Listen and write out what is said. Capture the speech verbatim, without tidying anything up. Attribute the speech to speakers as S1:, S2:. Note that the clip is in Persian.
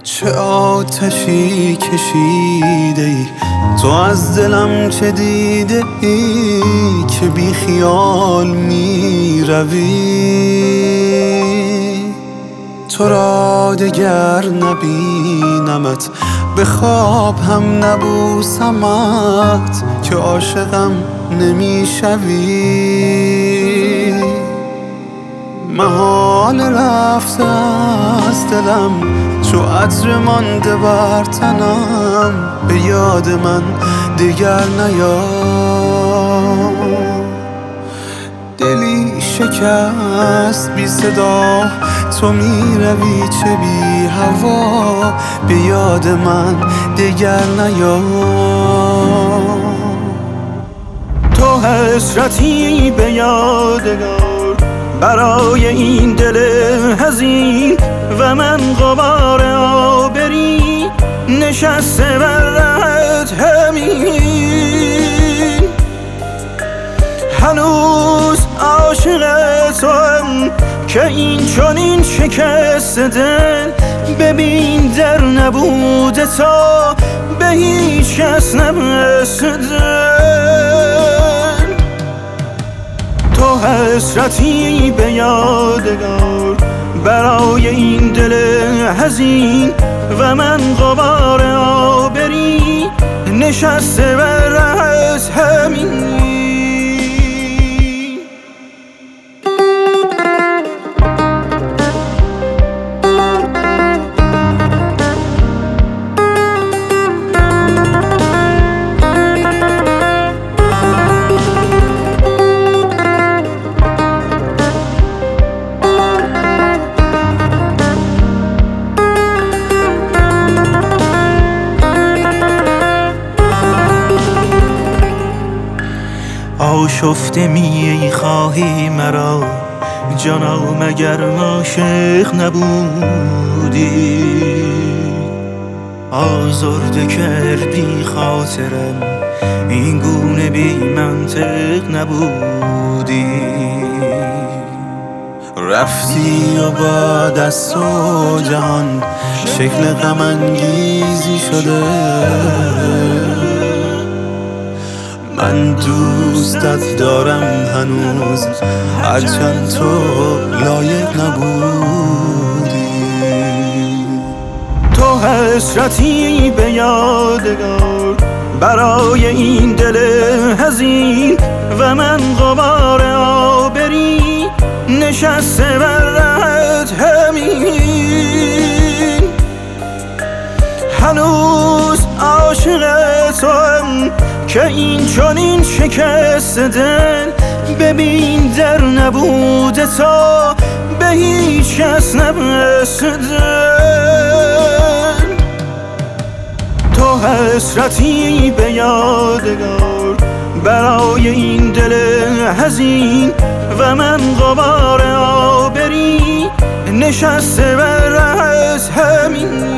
S1: چه آتشی کشیده ای تو از دلم، چه دیده ای که بی خیال می روی. تو را دگر نبینمت، به خواب هم نبوسمت که عاشقم نمی شوی. محال رفته از دلم چو عطر مانده بر تنم، به یاد من دیگر نیا. دلی شکست بی صدا تو می روی چه بی هوا، به یاد من دیگر نیا. تو حسرتی به یادگار برای این دل حزین و من غبار آبری نشسته بر رهت همین. هنوز عاشق توام که این چنین شکست دل، ببین در نبود تا به هیچ کس نرسیدم. تو حسرتی به یادگار برای این دل حزین و من غبار آبری نشسته بر رهت همین.
S2: آشفته می خواهی مرا جانا، مگر عاشق نبودی؟ آزرده کردی خاطرم، این گونه بی منطق نبودی.
S1: رفتی و بعد از تو جهان شکل غم انگیزی شده. من دوستت دارم هنوز، هرچند تو لایق نبودی.
S2: تو حسرتی به یادگار برای این دل حزین و من غبار آبری نشسته بر رهت همین. هنوز عاشق توام که این چنین شکست دل، ببین در نبود تا به هیچ کس نرسیدم. تو حسرتی به یادگار برای این دل حزین و من غبار آبری نشسته بر رهت همین.